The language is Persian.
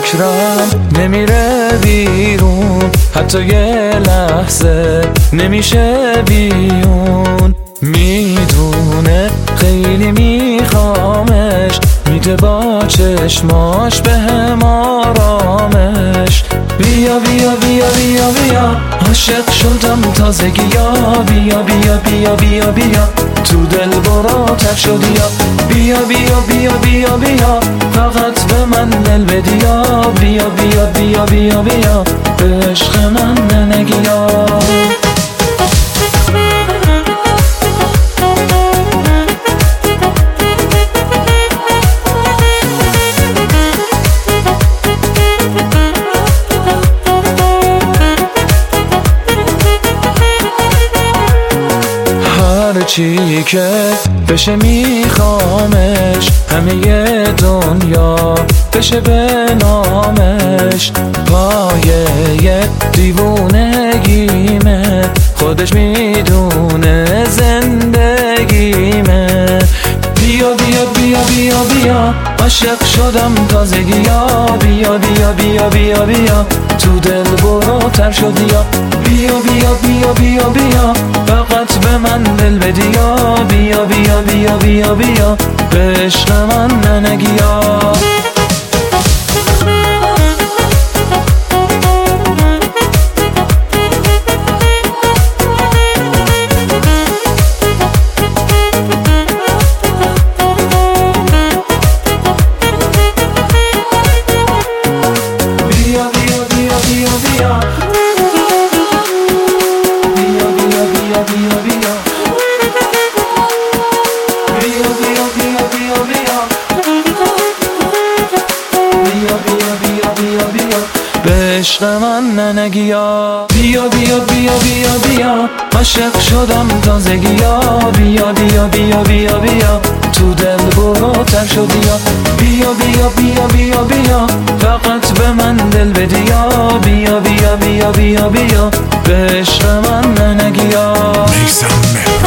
فکرم نمیره بیرون، حتی یه لحظه نمیشه بیون. میدونه خیلی میخوامش، میده با چشماش بهم آرامش. بیا بیا بیا بیا بیا، عاشق شدم تازگی یا. بیا بیا بیا بیا بیا، تو دل براتر شدی یا. بیا بیا بیا بیا بیا، فقط به من دل بدی یا. بیا بیا بیا بیا بیا، به عشق من ننگی یا. هرچی که بشه میخوامش، همه دنیا بشه به نامش. پایه دیوونگیمه، خودش میدونه زندگیمه. بیا بیا بیا بیا بیا، عاشق شدم تازگی یا. بیا بیا بیا بیا بیا، تو دل بروتر شدی یا. بیا بیا بیا بیا بیا، فقط به من دل بدی یا. بیا بیا بیا بیا بیا، به عشق من ننگی یا. به عشق من ننگی یا. بیا بیا بیا بیا بیا، عاشق شدم تازگی یا. بیا بیا بیا بیا بیا، تو دل بروتر شدی یا. بیا بیا بیا بیا بیا، فقط به من دل بدی یا. بیا بیا بیا بیا بیا، به عشق من ننگی یا.